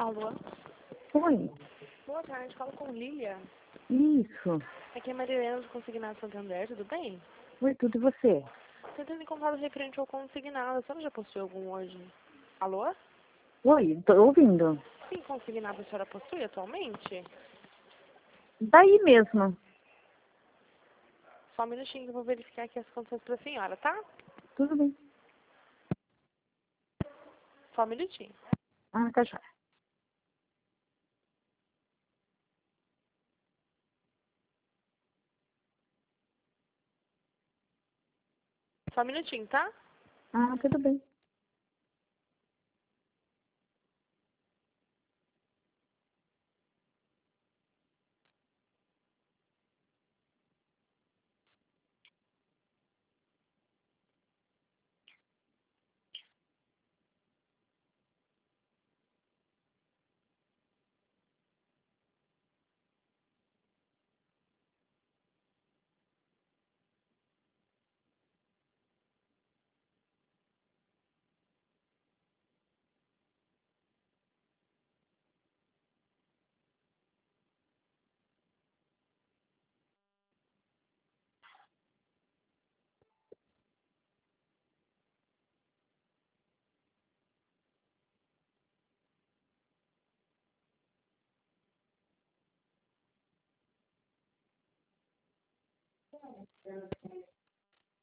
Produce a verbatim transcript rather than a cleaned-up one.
Alô? Oi. Boa tarde, falo com Lília. Isso. Aqui é Maria Helena do Consignado Santander, tudo bem? Oi, tudo e você? Tentando encontrar o referente ao consignado, a senhora já possuiu algum hoje? Alô? Oi, tô ouvindo. Sim, consignado a senhora possui atualmente? Daí mesmo. Só um minutinho que eu vou verificar aqui as condições para a senhora, tá? Tudo bem. Só um minutinho. Ah, tá joia. Só um minutinho, tá? Ah, tudo bem.